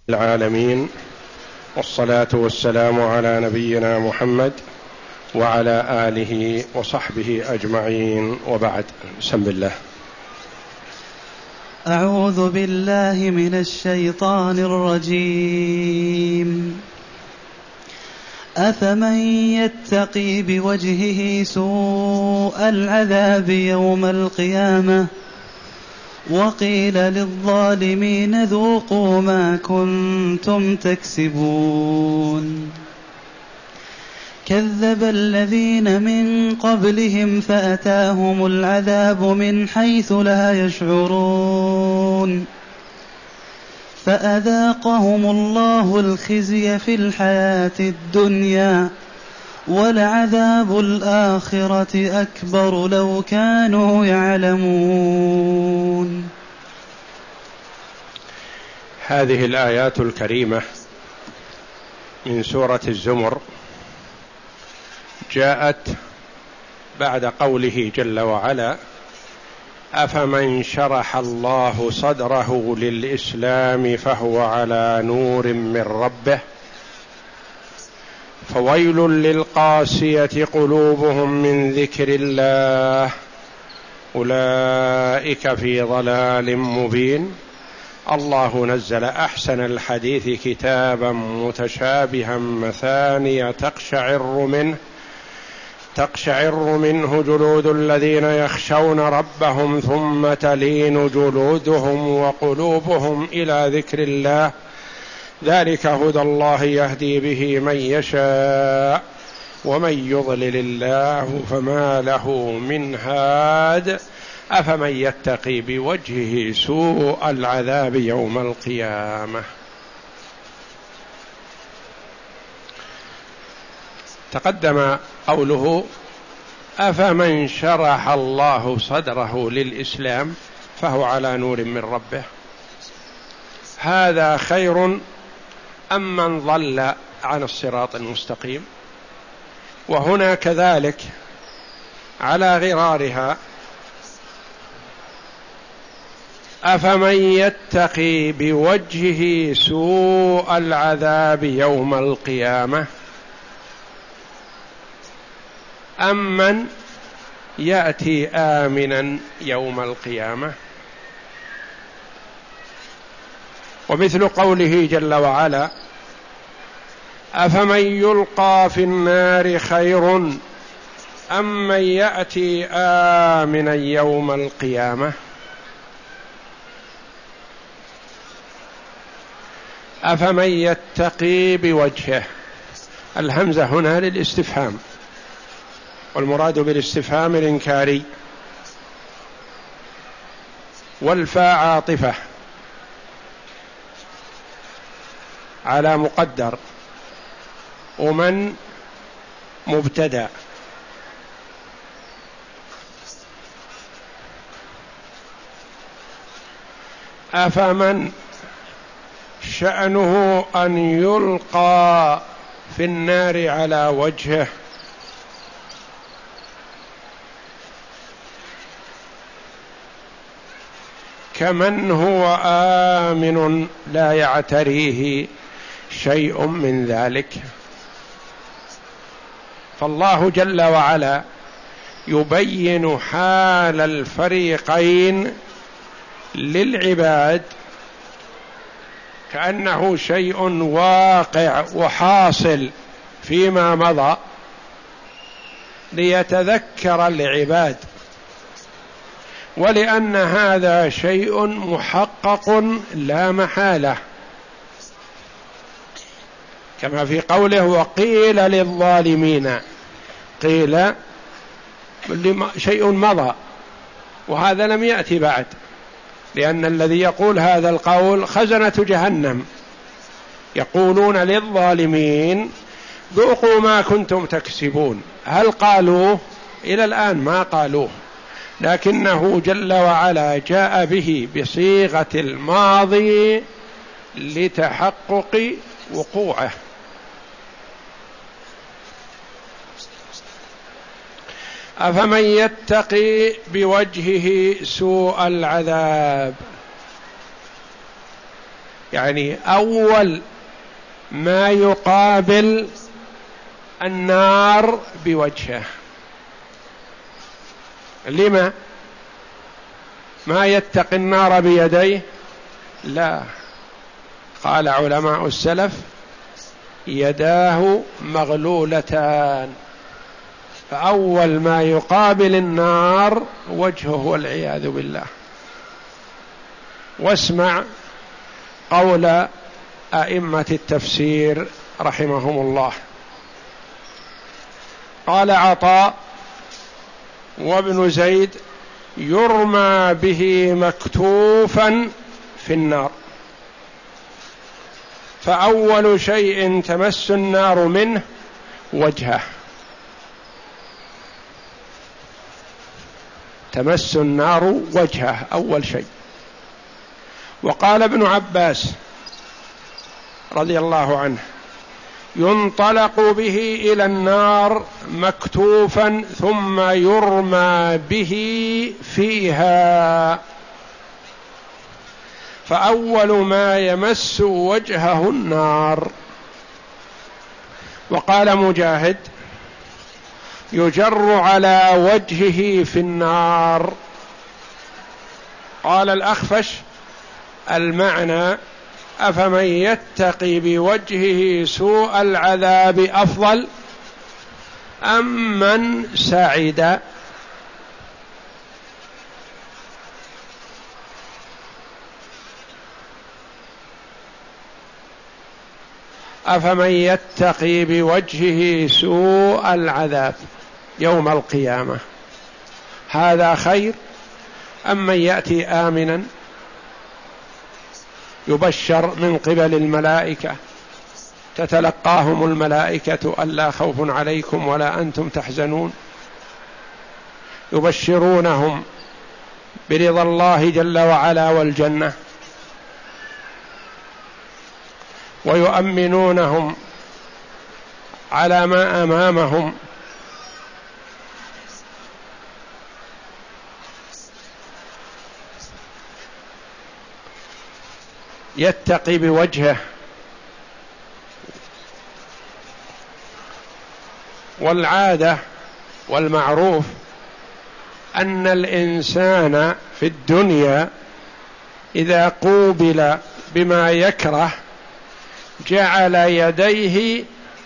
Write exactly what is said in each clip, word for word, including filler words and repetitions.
العالمين، والصلاة والسلام على نبينا محمد وعلى آله وصحبه أجمعين، وبعد. بسم الله. أعوذ بالله من الشيطان الرجيم. أفمن يتقي بوجهه سوء العذاب يوم القيامة وقيل للظالمين ذوقوا ما كنتم تكسبون. كذب الذين من قبلهم فأتاهم العذاب من حيث لا يشعرون فأذاقهم الله الخزي في الحياة الدنيا ولعذاب الآخرة أكبر لو كانوا يعلمون. هذه الآيات الكريمة من سورة الزمر جاءت بعد قوله جل وعلا: أفمن شرح الله صدره للإسلام فهو على نور من ربه فويل للقاسية قلوبهم من ذكر الله أولئك في ضلال مبين. الله نزل أحسن الحديث كتابا متشابها مثانية تقشعر منه تقشعر منه جلود الذين يخشون ربهم ثم تلين جلودهم وقلوبهم إلى ذكر الله ذلك هدى الله يهدي به من يشاء ومن يضلل الله فما له من هاد. أفمن يتقي بوجهه سوء العذاب يوم القيامة. تقدم قوله أفمن شرح الله صدره للإسلام فهو على نور من ربه، هذا خير أم من ضل عن الصراط المستقيم؟ وهنا كذلك على غرارها: أفمن يتقي بوجهه سوء العذاب يوم القيامة أم من يأتي آمنا يوم القيامة؟ ومثل قوله جل وعلا: أفمن يلقى في النار خير أم من يأتي آمنا يوم القيامة؟ أفمن يتقي بوجهه، الهمزة هنا للاستفهام، والمراد بالاستفهام الإنكاري، والفاء عاطفة على مقدر، ومن مبتدأ. أفمن شأنه أن يلقى في النار على وجهه كمن هو آمن لا يعتريه شيء من ذلك. فالله جل وعلا يبين حال الفريقين للعباد كأنه شيء واقع وحاصل فيما مضى ليتذكر العباد، ولأن هذا شيء محقق لا محالة، كما في قوله: وقيل للظالمين. قيل شيء مضى، وهذا لم يأتي بعد، لأن الذي يقول هذا القول خزنة جهنم، يقولون للظالمين ذوقوا ما كنتم تكسبون. هل قالوه؟ إلى الآن ما قالوه، لكنه جل وعلا جاء به بصيغة الماضي لتحقق وقوعه. أفمن يتقي بوجهه سوء العذاب يعني أول ما يقابل النار بوجهه. لما ما يتقي النار بيديه؟ لا، قال علماء السلف يداه مغلولتان، فأول ما يقابل النار وجهه والعياذ بالله. واسمع قول أئمة التفسير رحمهم الله. قال عطاء وابن زيد يرمى به مكتوفا في النار، فأول شيء تمس النار منه وجهه، تمس النار وجهه أول شيء. وقال ابن عباس رضي الله عنه ينطلق به إلى النار مكتوفا ثم يرمى به فيها، فأول ما يمس وجهه النار. وقال مجاهد يجر على وجهه في النار. قال الأخفش المعنى أفمن يتقي بوجهه سوء العذاب أفضل أم من سعد؟ أفمن يتقي بوجهه سوء العذاب يوم القيامة هذا خير أم من يأتي آمنا يبشر من قبل الملائكة تتلقاهم الملائكة ألا خوف عليكم ولا أنتم تحزنون، يبشرونهم برضا الله جل وعلا والجنة، ويؤمنونهم على ما أمامهم، يتقي بوجهه. والعادة والمعروف أن الإنسان في الدنيا إذا قوبل بما يكره جعل يديه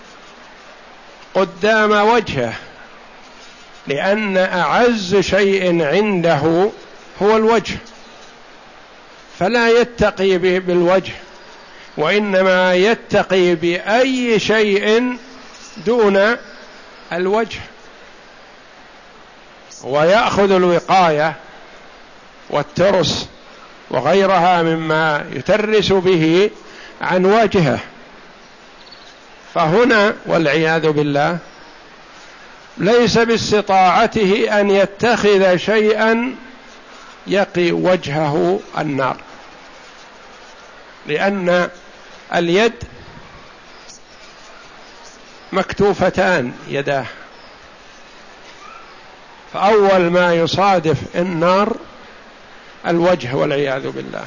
قدام وجهه، لأن أعز شيء عنده هو الوجه، فلا يتقي بالوجه، وإنما يتقي بأي شيء دون الوجه، ويأخذ الوقاية والترس وغيرها مما يترس به عن وجهه. فهنا والعياذ بالله ليس باستطاعته أن يتخذ شيئا يقي وجهه النار، لأن اليد مكتوفتان يداه، فأول ما يصادف النار الوجه والعياذ بالله.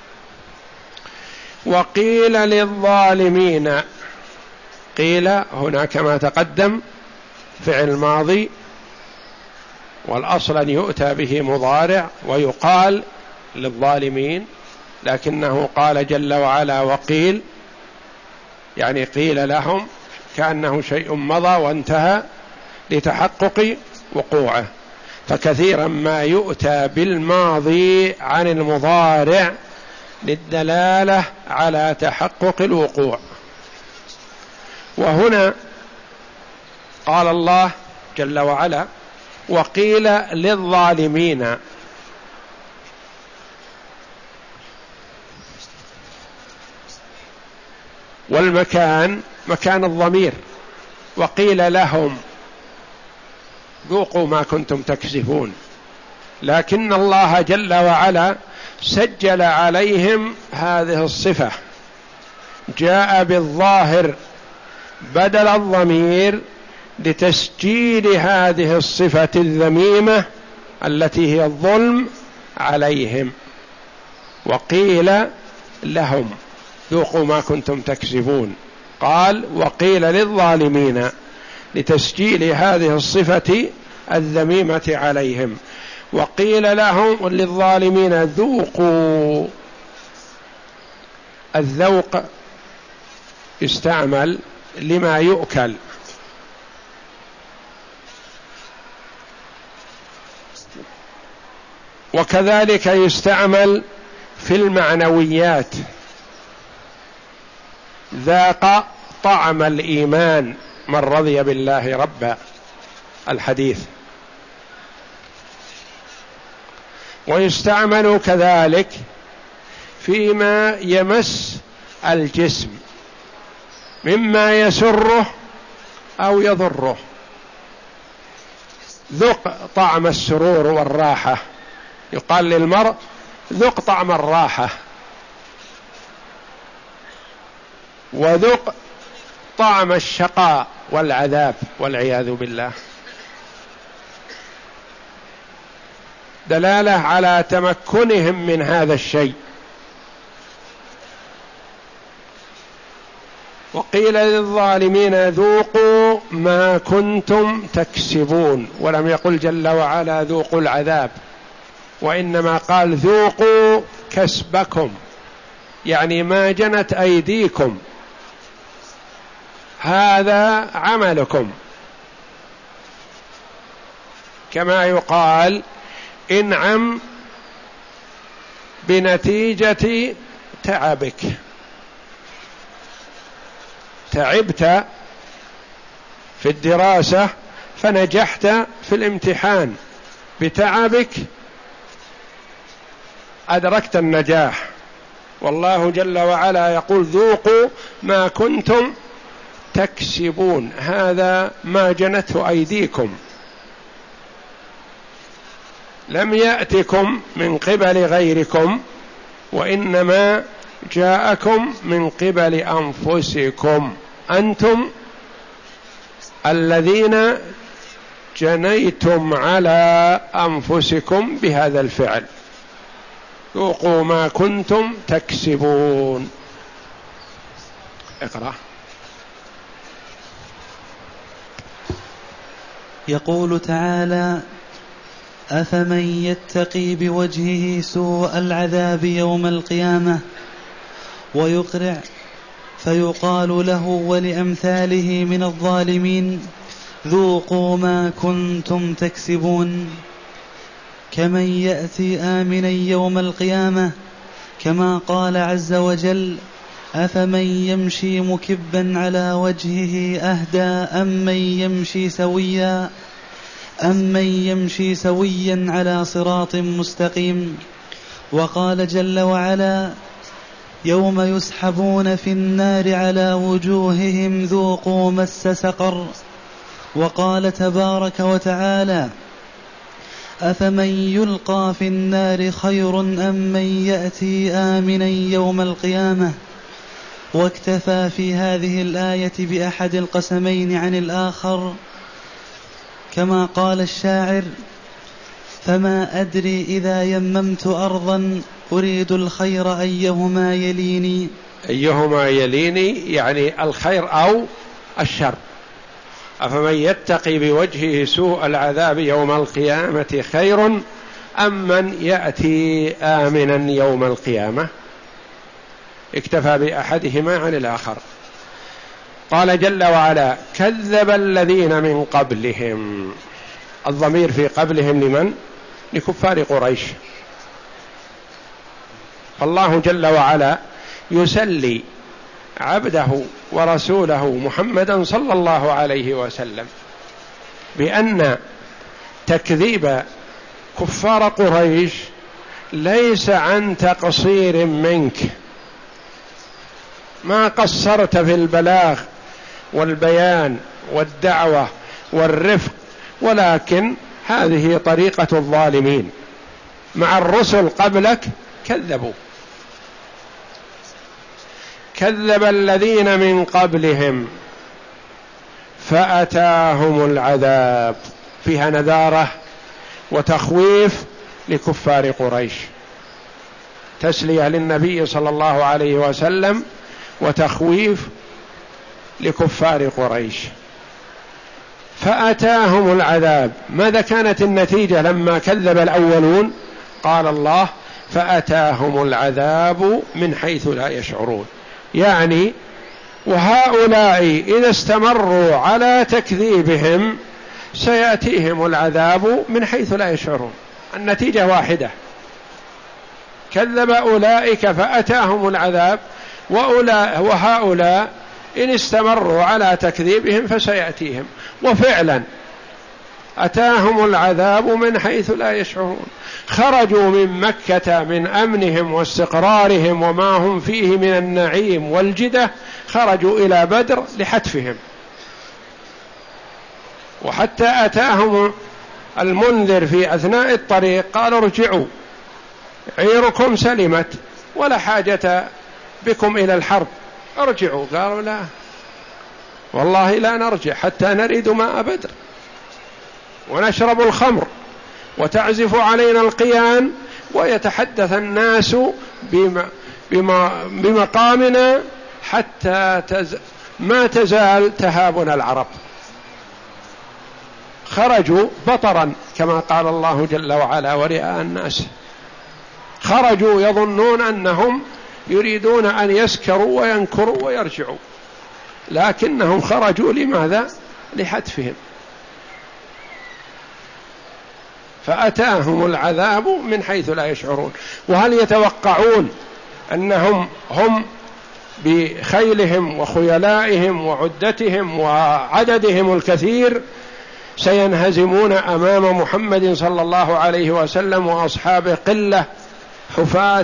وقيل للظالمين، قيل هنا كما تقدم فعل ماضي، والأصل أن يؤتى به مضارع ويقال للظالمين، لكنه قال جل وعلا وقيل، يعني قيل لهم كأنه شيء مضى وانتهى لتحقق وقوعه. فكثيرا ما يؤتى بالماضي عن المضارع للدلالة على تحقق الوقوع. وهنا قال الله جل وعلا وقيل للظالمين، والمكان مكان الضمير، وقيل لهم ذوقوا ما كنتم تكسبون، لكن الله جل وعلا سجل عليهم هذه الصفة، جاء بالظاهر بدل الضمير لتسجيل هذه الصفة الذميمة التي هي الظلم عليهم. وقيل لهم ذوقوا ما كنتم تكسبون. قال وقيل للظالمين لتسجيل هذه الصفة الذميمة عليهم، وقيل لهم للظالمين ذوقوا. الذوق يستعمل لما يؤكل، وكذلك يستعمل في المعنويات. ذاق طعم الإيمان من رضي بالله ربا، الحديث. ويستعمل كذلك فيما يمس الجسم مما يسره أو يضره. ذق طعم السرور والراحة، يقال للمرء ذق طعم الراحة، وذق طعم الشقاء والعذاب والعياذ بالله، دلالة على تمكنهم من هذا الشيء. وقيل للظالمين ذوقوا ما كنتم تكسبون، ولم يقل جل وعلا ذوقوا العذاب، وإنما قال ذوقوا كسبكم، يعني ما جنت أيديكم، هذا عملكم. كما يقال انعم بنتيجة تعبك، تعبت في الدراسة فنجحت في الامتحان، بتعبك أدركت النجاح. والله جل وعلا يقول ذوقوا ما كنتم تكسبون، هذا ما جنته أيديكم، لم يأتكم من قبل غيركم، وإنما جاءكم من قبل أنفسكم، أنتم الذين جنيتم على أنفسكم بهذا الفعل. ذوقوا ما كنتم تكسبون. اقرأ. يقول تعالى أفمن يتقي بوجهه سوء العذاب يوم القيامة ويقرع فيقال له ولأمثاله من الظالمين ذوقوا ما كنتم تكسبون، كمن يأتي آمنا يوم القيامة، كما قال عز وجل أفمن يمشي مكبا على وجهه أهدى أمن يمشي سويا أمن يمشي سويا على صراط مستقيم. وقال جل وعلا يوم يسحبون في النار على وجوههم ذوقوا مس سقر. وقال تبارك وتعالى أفمن يلقى في النار خير أم من يأتي آمنا يوم القيامة. واكتفى في هذه الآية بأحد القسمين عن الآخر، كما قال الشاعر فما أدري إذا يممت أرضا أريد الخير أيهما يليني. أيهما يليني يعني الخير أو الشر. أفمن يتقي بوجهه سوء العذاب يوم القيامة خير أم من يأتي آمنا يوم القيامة. اكتفى بأحدهما عن الآخر. قال جل وعلا كذب الذين من قبلهم. الضمير في قبلهم لمن؟ لكفار قريش. فالله جل وعلا يسلي عبده ورسوله محمدا صلى الله عليه وسلم بأن تكذيب كفار قريش ليس عن تقصير منك، ما قصرت في البلاغ والبيان والدعوة والرفق، ولكن هذه طريقة الظالمين مع الرسل قبلك كذبوا. كذب الذين من قبلهم فأتاهم العذاب، فيها نذارة وتخويف لكفار قريش، تسلية للنبي صلى الله عليه وسلم وتخويف لكفار قريش. فأتاهم العذاب. ماذا كانت النتيجة لما كذب الأولون؟ قال الله: فأتاهم العذاب من حيث لا يشعرون. يعني وهؤلاء إذا استمروا على تكذيبهم سيأتيهم العذاب من حيث لا يشعرون. النتيجة واحدة: كذب أولئك فأتاهم العذاب، وهؤلاء إن استمروا على تكذيبهم فسيأتيهم. وفعلا أتاهم العذاب من حيث لا يشعرون. خرجوا من مكة من أمنهم واستقرارهم وما هم فيه من النعيم والجدة، خرجوا إلى بدر لحتفهم. وحتى أتاهم المنذر في أثناء الطريق قالوا: ارجعوا، عيركم سلمت ولا حاجة بكم إلى الحرب، ارجعوا. قالوا: لا والله لا نرجع حتى نريد ماء بدر ونشرب الخمر وتعزف علينا القيان ويتحدث الناس بما بما بمقامنا حتى تز ما تزال تهابنا العرب. خرجوا بطرا كما قال الله جل وعلا ورئاء الناس. خرجوا يظنون أنهم يريدون أن يسكروا وينكروا ويرجعوا، لكنهم خرجوا لماذا؟ لحتفهم. فأتاهم العذاب من حيث لا يشعرون. وهل يتوقعون أنهم هم بخيلهم وخيلائهم وعدتهم وعددهم الكثير سينهزمون أمام محمد صلى الله عليه وسلم وأصحابه قلة حفاة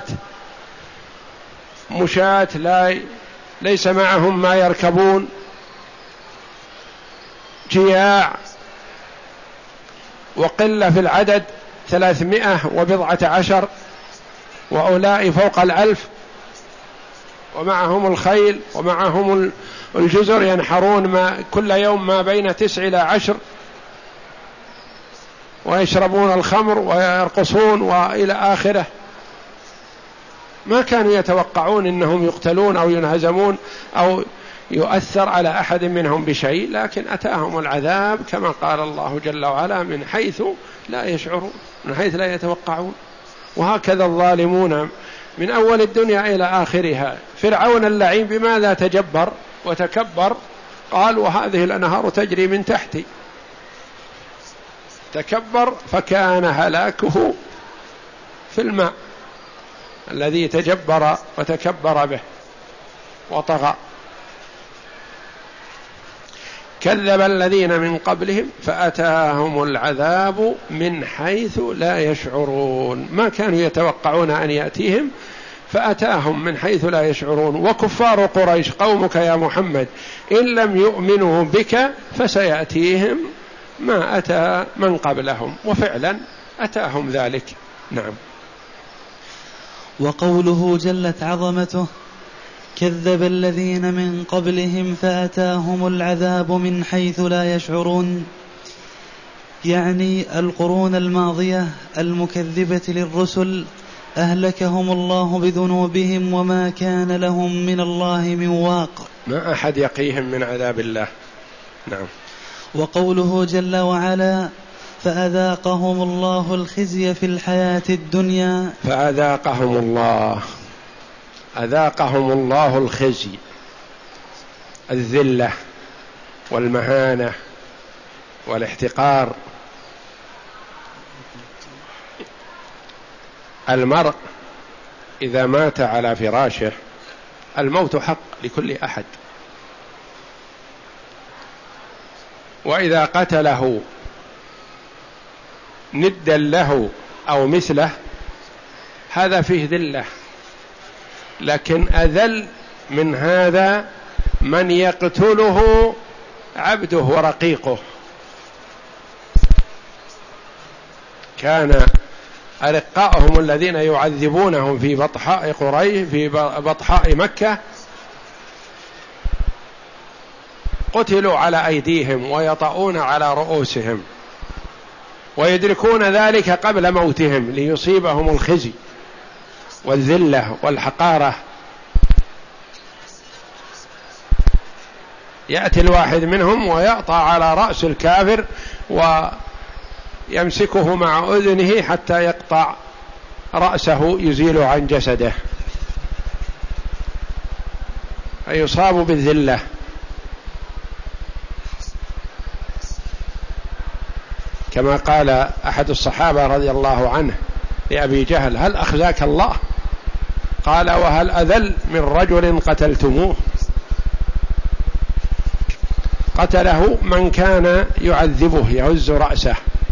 مشاة لا ليس معهم ما يركبون، جياع وقلة في العدد، ثلاثمائة وبضعة عشر، وأولئك فوق الألف، ومعهم الخيل ومعهم الجزر ينحرون ما كل يوم ما بين تسع إلى عشر، ويشربون الخمر ويرقصون وإلى آخره. ما كانوا يتوقعون أنهم يقتلون أو ينهزمون أو يؤثر على أحد منهم بشيء، لكن أتاهم العذاب كما قال الله جل وعلا من حيث لا يشعرون، من حيث لا يتوقعون. وهكذا الظالمون من أول الدنيا إلى آخرها. فرعون اللعين بماذا تجبر وتكبر؟ قال: وهذه الأنهار تجري من تحتي. تكبر فكان هلاكه في الماء الذي تجبر وتكبر به وطغى. كذب الذين من قبلهم فأتاهم العذاب من حيث لا يشعرون. ما كانوا يتوقعون أن يأتيهم فأتاهم من حيث لا يشعرون. وكفار قريش قومك يا محمد إن لم يؤمنوا بك فسيأتيهم ما أتى من قبلهم، وفعلا أتاهم ذلك. نعم. وقوله جلت عظمته: كذب الذين من قبلهم فأتاهم العذاب من حيث لا يشعرون، يعني القرون الماضية المكذبة للرسل أهلكهم الله بذنوبهم وما كان لهم من الله من واق، ما أحد يقيهم من عذاب الله. نعم. وقوله جل وعلا: فأذاقهم الله الخزي في الحياة الدنيا. فأذاقهم الله، أذاقهم الله الخزي، الذلة والمهانة والاحتقار. المرء إذا مات على فراشه، الموت حق لكل أحد، وإذا قتله ندا له أو مثله هذا فيه ذلة. لكن أذل من هذا من يقتله عبده ورقيقه. كان أرقاءهم الذين يعذبونهم في بطحاء قريش في بطحاء مكة قتلوا على أيديهم ويطؤون على رؤوسهم، ويدركون ذلك قبل موتهم ليصيبهم الخزي والذلة والحقارة. يأتي الواحد منهم ويقطع على رأس الكافر ويمسكه مع أذنه حتى يقطع رأسه يزيل عن جسده، فيصاب بالذلة. كما قال أحد الصحابة رضي الله عنه لأبي جهل: هل أخزاك الله؟ قال: وهل أذل من رجل قتلتموه؟ قتله من كان يعذبه يهز رأسه،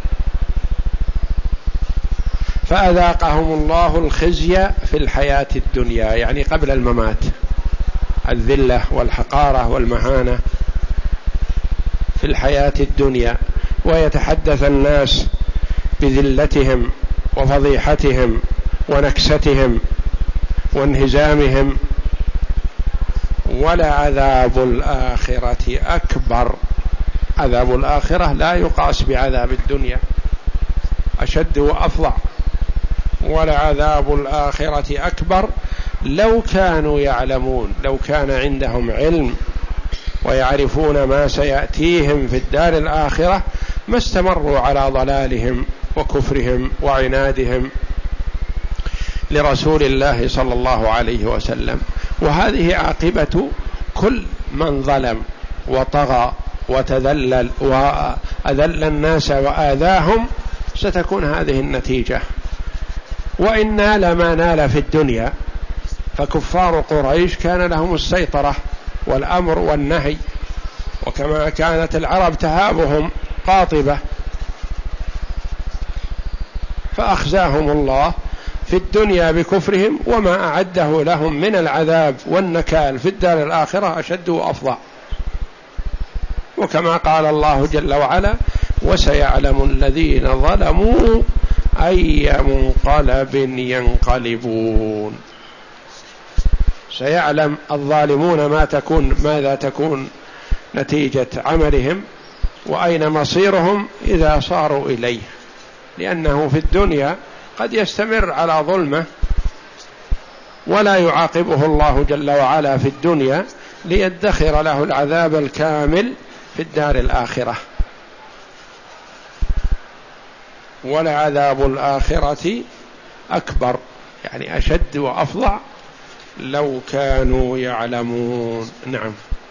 فأذاقهم الله الخزي في الحياة الدنيا، يعني قبل الممات، الذلة والحقارة والمهانة في الحياة الدنيا، ويتحدث الناس بذلتهم وفضيحتهم ونكستهم وانهزامهم. ولعذاب الآخرة أكبر، عذاب الآخرة لا يقاس بعذاب الدنيا، أشد وأفظع. ولعذاب الآخرة أكبر لو كانوا يعلمون، لو كان عندهم علم ويعرفون ما سيأتيهم في الدار الآخرة ما استمروا على ضلالهم وكفرهم وعنادهم لرسول الله صلى الله عليه وسلم. وهذه عاقبة كل من ظلم وطغى وتذلل وأذل الناس وآذاهم، ستكون هذه النتيجة. وإن نال ما نال في الدنيا، فكفار قريش كان لهم السيطرة والأمر والنهي، وكما كانت العرب تهابهم قاطبة، فأخزاهم الله في الدنيا بكفرهم، وما أعده لهم من العذاب والنكال في الدار الآخرة أشد وأفظع. وكما قال الله جل وعلا: وسيعلم الذين ظلموا أي منقلب ينقلبون. سيعلم الظالمون ما تكون ماذا تكون نتيجة عملهم وأين مصيرهم إذا صاروا إليه، لأنه في الدنيا قد يستمر على ظلمه ولا يعاقبه الله جل وعلا في الدنيا ليدخر له العذاب الكامل في الدار الآخرة. ولعذاب الآخرة أكبر، يعني أشد وأفظع لو كانوا يعلمون. نعم.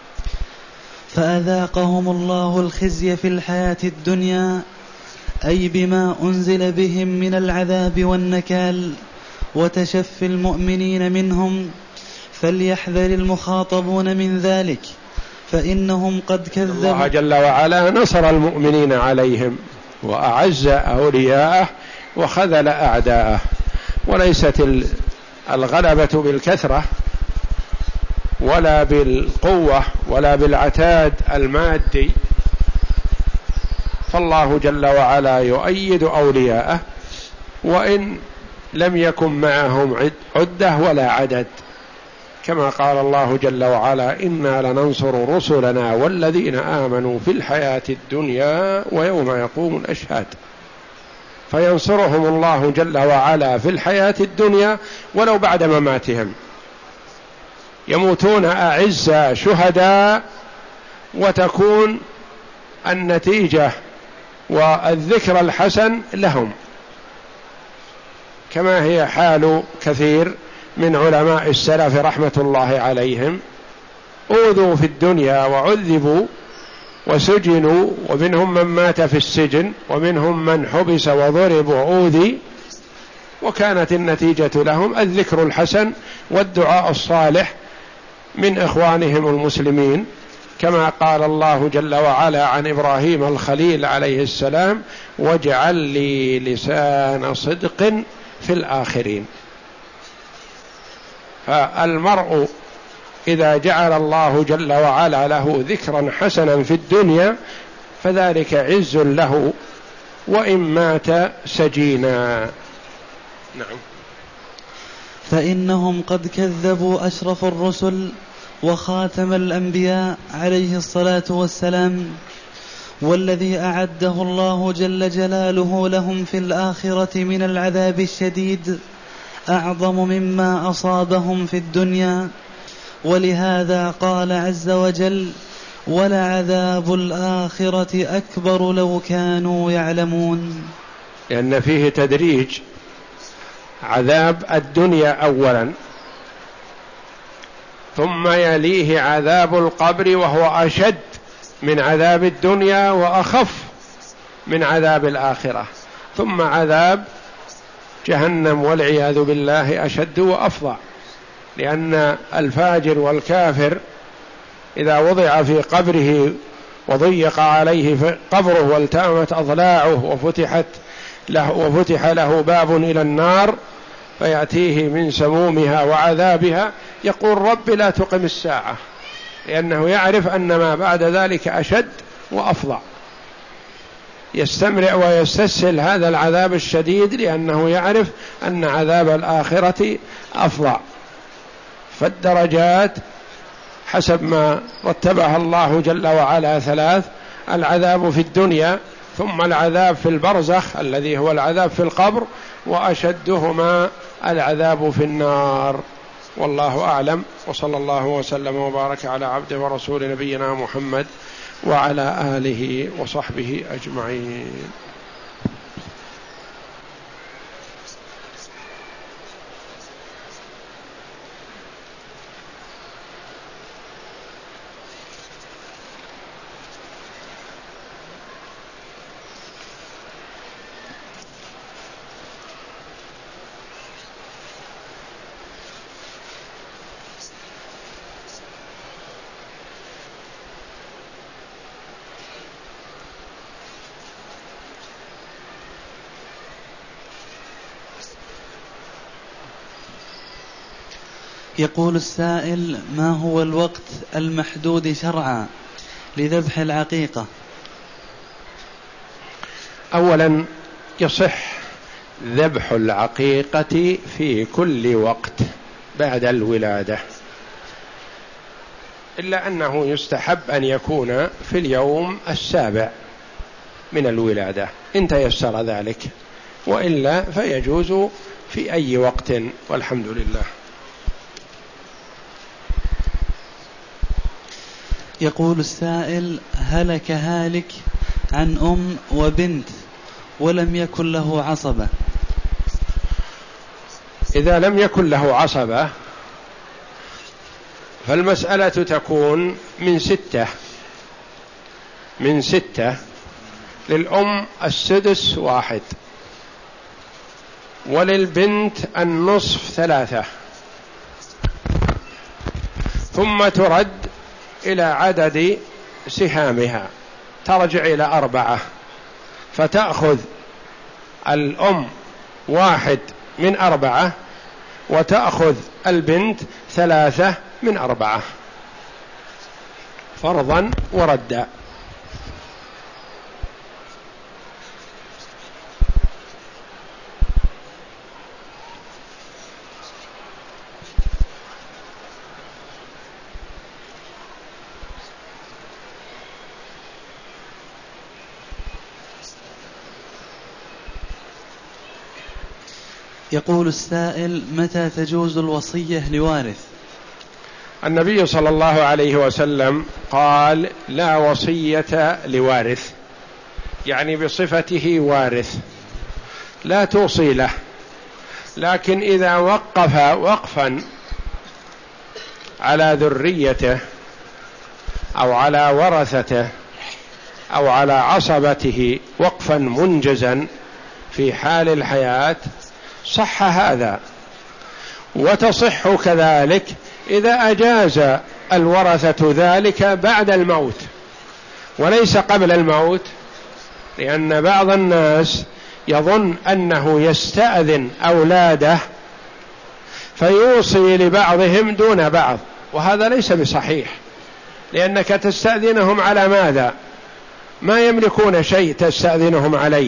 فأذاقهم الله الخزي في الحياة الدنيا، أي بما أنزل بهم من العذاب والنكال وتشفي المؤمنين منهم، فليحذر المخاطبون من ذلك، فإنهم قد كذبوا. الله جل وعلا نصر المؤمنين عليهم وأعز أولياءه وخذل أعداءه، وليست الغلبة بالكثرة ولا بالقوة ولا بالعتاد المادي، فالله جل وعلا يؤيد أولياءه وإن لم يكن معهم عدة ولا عدد، كما قال الله جل وعلا: إنا لننصر رسلنا والذين آمنوا في الحياة الدنيا ويوم يقوم الأشهاد. فينصرهم الله جل وعلا في الحياة الدنيا ولو بعد مماتهم، يموتون أعزة شهداء، وتكون النتيجة والذكر الحسن لهم، كما هي حال كثير من علماء السلف رحمة الله عليهم، أوذوا في الدنيا وعذبوا وسجنوا، ومنهم من مات في السجن، ومنهم من حبس وضرب وأوذي، وكانت النتيجة لهم الذكر الحسن والدعاء الصالح من إخوانهم المسلمين، كما قال الله جل وعلا عن إبراهيم الخليل عليه السلام: واجعل لي لسان صدق في الآخرين. فالمرء إذا جعل الله جل وعلا له ذكرا حسنا في الدنيا فذلك عز له، وإن مات سجينا. نعم. فإنهم قد كذبوا أشرف الرسل وخاتم الأنبياء عليه الصلاة والسلام، والذي أعده الله جل جلاله لهم في الآخرة من العذاب الشديد أعظم مما أصابهم في الدنيا. ولهذا قال عز وجل: ولعذاب الآخرة أكبر لو كانوا يعلمون. لأن فيه تدريج، عذاب الدنيا أولا، ثم يليه عذاب القبر وهو أشد من عذاب الدنيا وأخف من عذاب الآخرة، ثم عذاب جهنم والعياذ بالله أشد وأفظع، لأن الفاجر والكافر إذا وضع في قبره وضيق عليه قبره والتأمت أضلاعه وفتحت له وفتح له باب إلى النار فيأتيه من سمومها وعذابها يقول رب لا تقم الساعة، لأنه يعرف أن ما بعد ذلك أشد وأفظع، يستمرع ويستسهل هذا العذاب الشديد لأنه يعرف أن عذاب الآخرة أفظع. فالدرجات حسب ما رتبها الله جل وعلا ثلاث: العذاب في الدنيا، ثم العذاب في البرزخ الذي هو العذاب في القبر، وأشدهما العذاب في النار. والله أعلم، وصلى الله وسلم وبارك على عبده ورسول نبينا محمد وعلى آله وصحبه أجمعين. يقول السائل: ما هو الوقت المحدود شرعا لذبح العقيقة؟ أولا يصح ذبح العقيقة في كل وقت بعد الولادة، إلا أنه يستحب أن يكون في اليوم السابع من الولادة إن تيسر ذلك، وإلا فيجوز في أي وقت، والحمد لله. يقول السائل: هلك هالك عن أم وبنت ولم يكن له عصبة. إذا لم يكن له عصبة فالمسألة تكون من ستة من ستة للأم السدس واحد، وللبنت النصف ثلاثة، ثم ترد إلى عدد سهامها، ترجع إلى أربعة، فتأخذ الأم واحد من أربعة، وتأخذ البنت ثلاثة من أربعة، فرضا وردا. يقول السائل: متى تجوز الوصية لوارث؟ النبي صلى الله عليه وسلم قال: لا وصية لوارث، يعني بصفته وارث لا توصي له، لكن إذا وقف وقفا على ذريته أو على ورثته أو على عصبته وقفا منجزا في حال الحياة صح هذا، وتصح كذلك إذا أجاز الورثة ذلك بعد الموت وليس قبل الموت، لأن بعض الناس يظن أنه يستأذن أولاده فيوصي لبعضهم دون بعض، وهذا ليس بصحيح، لأنك تستأذنهم على ماذا؟ ما يملكون شيء تستأذنهم عليه،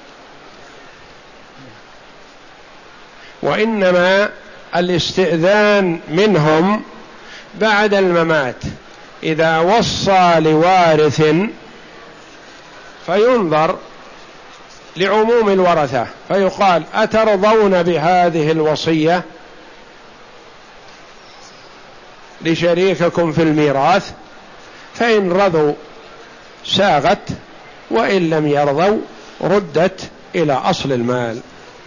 وإنما الاستئذان منهم بعد الممات. إذا وصى لوارث فينظر لعموم الورثة فيقال: أترضون بهذه الوصية لشريككم في الميراث؟ فإن رضوا ساغت، وإن لم يرضوا ردت إلى أصل المال.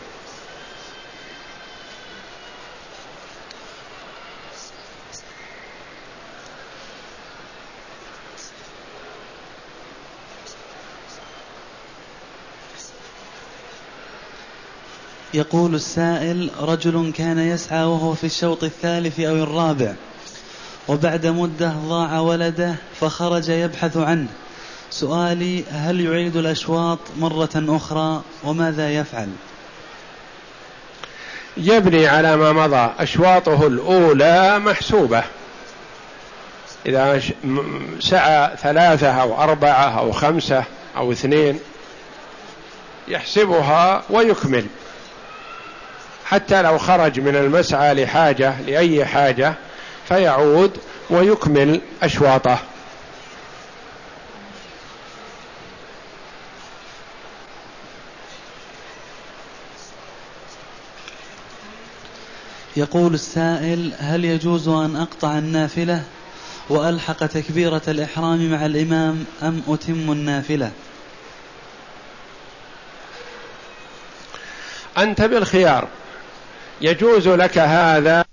يقول السائل: رجل كان يسعى وهو في الشوط الثالث أو الرابع، وبعد مدة ضاع ولده فخرج يبحث عنه. سؤالي: هل يعيد الأشواط مرة أخرى وماذا يفعل؟ يبني على ما مضى، أشواطه الأولى محسوبة، إذا سعى ثلاثة أو أربعة أو خمسة أو اثنين يحسبها ويكمل، حتى لو خرج من المسعى لحاجة لأي حاجة فيعود ويكمل أشواطه. يقول السائل: هل يجوز أن أقطع النافلة وألحق تكبيرة الإحرام مع الإمام أم أتم النافلة؟ أنت بالخيار، يجوز لك هذا